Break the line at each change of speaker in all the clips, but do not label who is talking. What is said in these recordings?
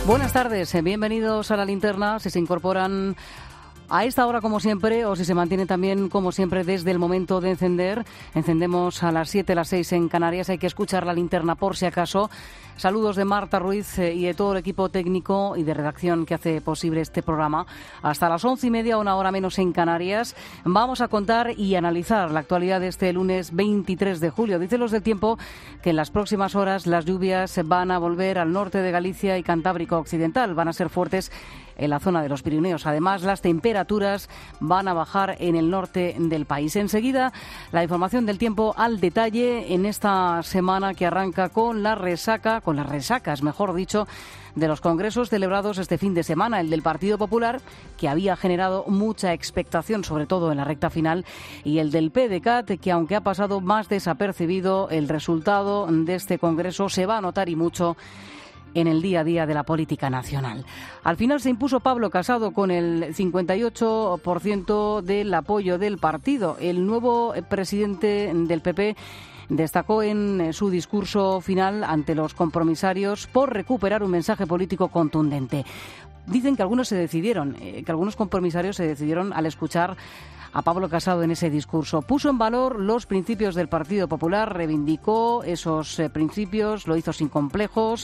Buenas tardes, bienvenidos a La Linterna. Si se incorporan a esta hora como siempre o si se mantiene también como siempre desde el momento de encender, encendemos a las 7, las 6 en Canarias. Hay que escuchar La Linterna por si acaso. Saludos de Marta Ruiz y de todo el equipo técnico y de redacción que hace posible este programa. Hasta las 11:30, una hora menos en Canarias, vamos a contar y analizar la actualidad de este lunes 23 de julio. Dicen los del tiempo que en las próximas horas las lluvias van a volver al norte de Galicia y Cantábrico Occidental. Van a ser fuertes en la zona de los Pirineos. Además, las temperaturas van a bajar en el norte del país. Enseguida, la información del tiempo al detalle en esta semana que arranca con las resacas, mejor dicho, de los congresos celebrados este fin de semana. El del Partido Popular, que había generado mucha expectación, sobre todo en la recta final, y el del PDeCAT, que aunque ha pasado más desapercibido, el resultado de este congreso se va a notar y mucho en el día a día de la política nacional. Al final se impuso Pablo Casado con el 58% del apoyo del partido. El nuevo presidente del PP destacó en su discurso final ante los compromisarios por recuperar un mensaje político contundente. Dicen que algunos compromisarios se decidieron al escuchar a Pablo Casado en ese discurso. Puso en valor los principios del Partido Popular, reivindicó esos principios, lo hizo sin complejos.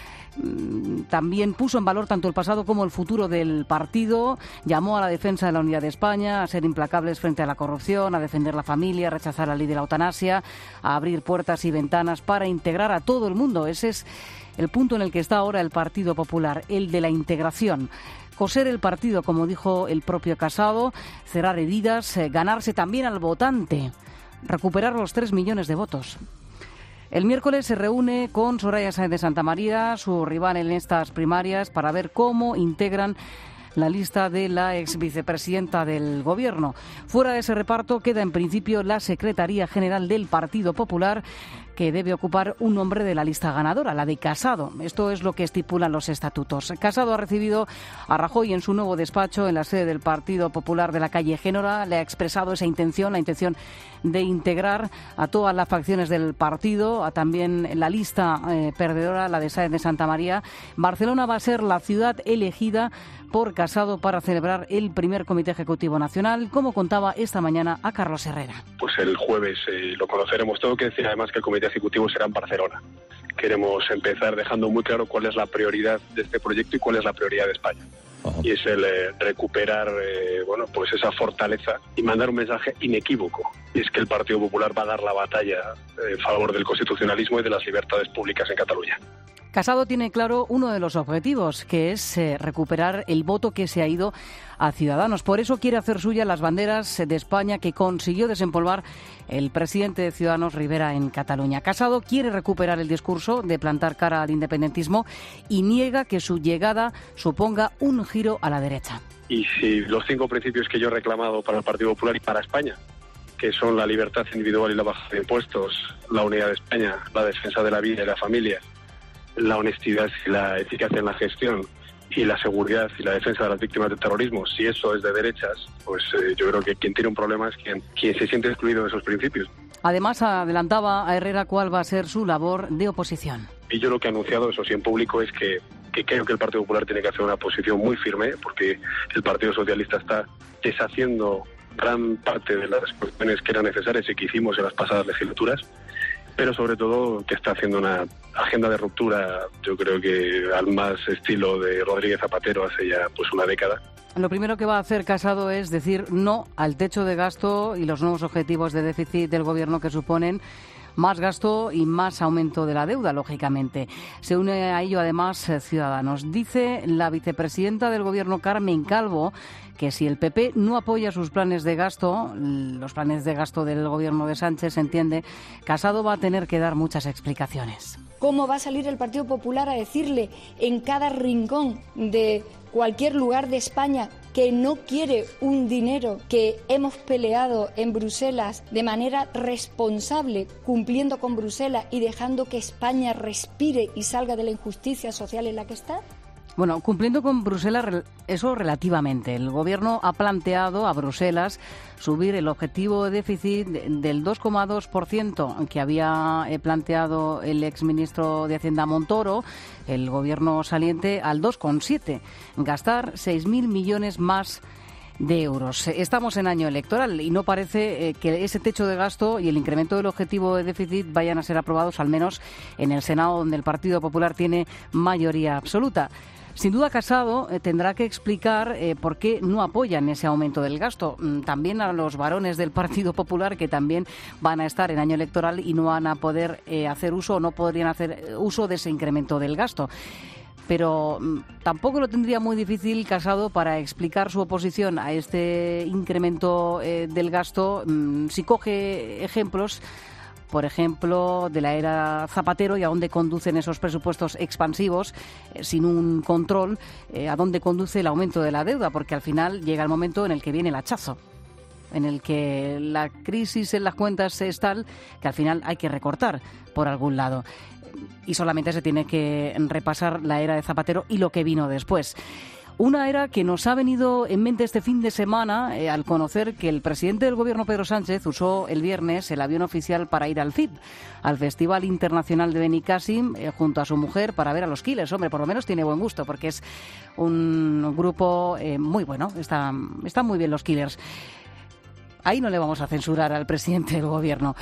También puso en valor tanto el pasado como el futuro del partido, llamó a la defensa de la unidad de España, a ser implacables frente a la corrupción, a defender la familia, a rechazar la ley de la eutanasia, a abrir puertas y ventanas para integrar a todo el mundo. Ese es el punto en el que está ahora el Partido Popular, el de la integración. Coser el partido, como dijo el propio Casado, cerrar heridas, ganarse también al votante, recuperar los 3 millones de votos. El miércoles se reúne con Soraya Sáenz de Santamaría, su rival en estas primarias, para ver cómo integran la lista de la ex vicepresidenta del Gobierno. Fuera de ese reparto queda en principio la Secretaría General del Partido Popular, que debe ocupar un nombre de la lista ganadora, la de Casado. Esto es lo que estipulan los estatutos. Casado ha recibido a Rajoy en su nuevo despacho en la sede del Partido Popular de la calle Génora. Le ha expresado esa intención, la intención de integrar a todas las facciones del partido, a también la lista perdedora, la de Sáenz de Santamaría. Barcelona va a ser la ciudad elegida por Casado para celebrar el primer Comité Ejecutivo Nacional, como contaba esta mañana a Carlos Herrera.
Pues el jueves lo conoceremos. Tengo que decir además que el Comité Ejecutivo será en Barcelona. Queremos empezar dejando muy claro cuál es la prioridad de este proyecto y cuál es la prioridad de España. Uh-huh. Y es el recuperar pues esa fortaleza y mandar un mensaje inequívoco. Y es que el Partido Popular va a dar la batalla en favor del constitucionalismo y de las libertades públicas en Cataluña.
Casado tiene claro uno de los objetivos, que es recuperar el voto que se ha ido a Ciudadanos. Por eso quiere hacer suya las banderas de España que consiguió desempolvar el presidente de Ciudadanos, Rivera, en Cataluña. Casado quiere recuperar el discurso de plantar cara al independentismo y niega que su llegada suponga un giro a la derecha.
Y si los 5 principios que yo he reclamado para el Partido Popular y para España, que son la libertad individual y la baja de impuestos, la unidad de España, la defensa de la vida y la familia, la honestidad y la eficacia en la gestión y la seguridad y la defensa de las víctimas del terrorismo, si eso es de derechas, pues yo creo que quien tiene un problema es quien se siente excluido de esos principios.
Además, adelantaba a Herrera cuál va a ser su labor de oposición.
Y yo lo que he anunciado, eso sí, en público, es que creo que el Partido Popular tiene que hacer una posición muy firme, porque el Partido Socialista está deshaciendo gran parte de las cuestiones que eran necesarias y que hicimos en las pasadas legislaturas, pero sobre todo que está haciendo una agenda de ruptura, yo creo que al más estilo de Rodríguez Zapatero hace ya pues una década.
Lo primero que va a hacer Casado es decir no al techo de gasto y los nuevos objetivos de déficit del Gobierno que suponen más gasto y más aumento de la deuda, lógicamente. Se une a ello además Ciudadanos. Dice la vicepresidenta del Gobierno, Carmen Calvo, que si el PP no apoya sus planes de gasto, los planes de gasto del Gobierno de Sánchez, se entiende, Casado va a tener que dar muchas explicaciones.
¿Cómo va a salir el Partido Popular a decirle en cada rincón de cualquier lugar de España que no quiere un dinero que hemos peleado en Bruselas de manera responsable, cumpliendo con Bruselas y dejando que España respire y salga de la injusticia social en la que está?
Bueno, cumpliendo con Bruselas, eso relativamente. El Gobierno ha planteado a Bruselas subir el objetivo de déficit del 2,2% que había planteado el exministro de Hacienda Montoro, el Gobierno saliente, al 2,7%. Gastar 6.000 millones más de euros. Estamos en año electoral y no parece que ese techo de gasto y el incremento del objetivo de déficit vayan a ser aprobados, al menos en el Senado, donde el Partido Popular tiene mayoría absoluta. Sin duda, Casado tendrá que explicar por qué no apoyan ese aumento del gasto. También a los varones del Partido Popular, que también van a estar en año electoral y no van a poder hacer uso o no podrían hacer uso de ese incremento del gasto. Pero tampoco lo tendría muy difícil Casado para explicar su oposición a este incremento del gasto si coge ejemplos, por ejemplo, de la era Zapatero y a dónde conducen esos presupuestos expansivos sin un control, a dónde conduce el aumento de la deuda, porque al final llega el momento en el que viene el hachazo, en el que la crisis en las cuentas es tal que al final hay que recortar por algún lado. Y solamente se tiene que repasar la era de Zapatero y lo que vino después. Una era que nos ha venido en mente este fin de semana al conocer que el presidente del Gobierno, Pedro Sánchez, usó el viernes el avión oficial para ir al FIB, al Festival Internacional de Benicàssim, junto a su mujer, para ver a los Killers. Hombre, por lo menos tiene buen gusto, porque es un grupo muy bueno. Están muy bien los Killers. Ahí no le vamos a censurar al presidente del Gobierno.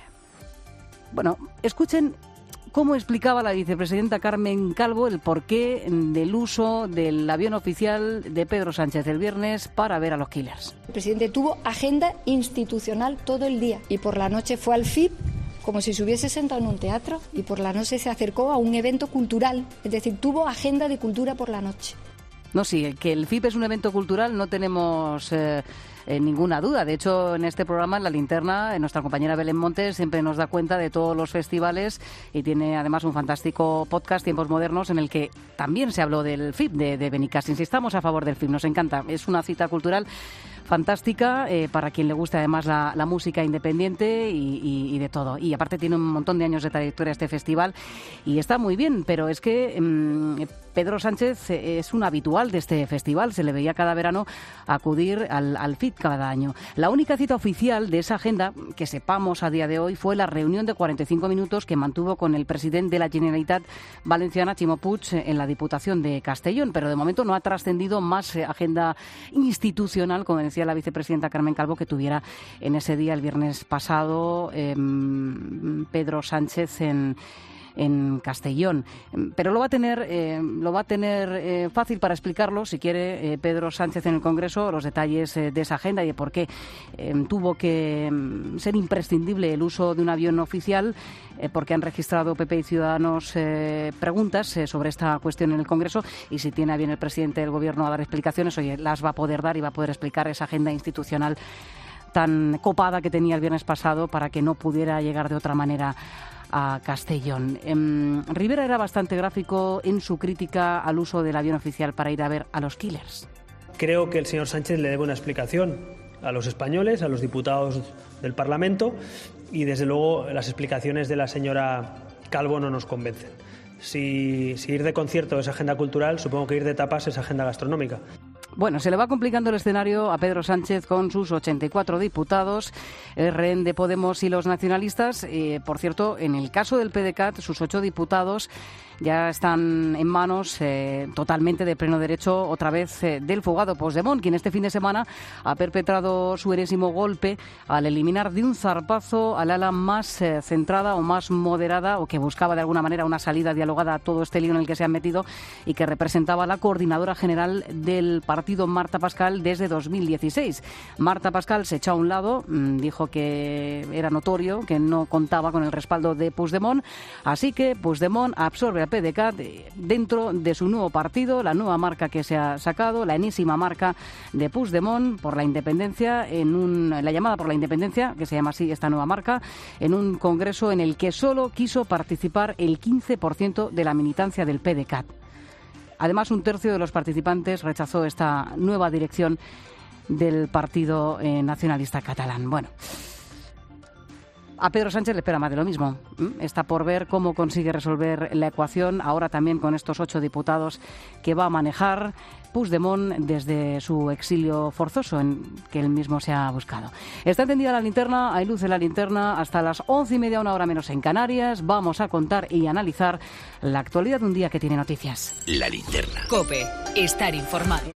Bueno, escuchen cómo explicaba la vicepresidenta Carmen Calvo el porqué del uso del avión oficial de Pedro Sánchez el viernes para ver a los Killers.
El presidente tuvo agenda institucional todo el día y por la noche fue al FIB como si se hubiese sentado en un teatro y por la noche se acercó a un evento cultural, es decir, tuvo agenda de cultura por la noche.
No, sí, que el FIB es un evento cultural no tenemos ninguna duda. De hecho, en este programa, en La Linterna, nuestra compañera Belén Montes siempre nos da cuenta de todos los festivales y tiene además un fantástico podcast, Tiempos Modernos, en el que también se habló del FIB de Benicàssim. Si estamos a favor del FIB, nos encanta. Es una cita cultural fantástica para quien le guste además la música independiente y de todo. Y aparte tiene un montón de años de trayectoria este festival y está muy bien, pero es que Pedro Sánchez es un habitual de este festival. Se le veía cada verano acudir al FIB cada año. La única cita oficial de esa agenda que sepamos a día de hoy fue la reunión de 45 minutos que mantuvo con el presidente de la Generalitat Valenciana, Ximo Puig, en la Diputación de Castellón, pero de momento no ha trascendido más agenda institucional, como decía la vicepresidenta Carmen Calvo, que tuviera en ese día, el viernes pasado, Pedro Sánchez en Castellón. Pero lo va a tener fácil para explicarlo, si quiere, Pedro Sánchez en el Congreso, los detalles de esa agenda y de por qué tuvo que ser imprescindible el uso de un avión oficial, porque han registrado PP y Ciudadanos preguntas sobre esta cuestión en el Congreso, y si tiene a bien el presidente del Gobierno a dar explicaciones, oye, las va a poder dar y va a poder explicar esa agenda institucional tan copada que tenía el viernes pasado para que no pudiera llegar de otra manera a Castellón. Rivera era bastante gráfico en su crítica al uso del avión oficial para ir a ver a los Killers.
Creo que el señor Sánchez le debe una explicación a los españoles, a los diputados del Parlamento, y desde luego las explicaciones de la señora Calvo no nos convencen. Si ir de concierto es agenda cultural, supongo que ir de tapas es agenda gastronómica.
Bueno, se le va complicando el escenario a Pedro Sánchez con sus 84 diputados, el rehén de Podemos y los nacionalistas. Por cierto, en el caso del PDeCAT, sus 8 diputados ya están en manos totalmente de pleno derecho, otra vez, del fugado Puigdemont, quien este fin de semana ha perpetrado su enésimo golpe al eliminar de un zarpazo al ala más centrada o más moderada, o que buscaba de alguna manera una salida dialogada a todo este lío en el que se han metido, y que representaba la coordinadora general del partido, Marta Pascal, desde 2016. Marta Pascal se echó a un lado, dijo que era notorio que no contaba con el respaldo de Puigdemont, así que Puigdemont absorbe PDeCAT dentro de su nuevo partido, la nueva marca que se ha sacado, la enésima marca de Puigdemont por la independencia, la llamada por la independencia, que se llama así esta nueva marca, en un congreso en el que solo quiso participar el 15% de la militancia del PDeCAT. Además, un tercio de los participantes rechazó esta nueva dirección del Partido Nacionalista Catalán. Bueno, A Pedro Sánchez le espera más de lo mismo. Está por ver cómo consigue resolver la ecuación, ahora también con estos 8 diputados que va a manejar Puigdemont desde su exilio forzoso, en que él mismo se ha buscado. Está encendida la linterna, hay luz en la linterna, hasta las 11:30, 1 menos en Canarias. Vamos a contar y analizar la actualidad de un día que tiene noticias.
La linterna.
COPE. Estar informado.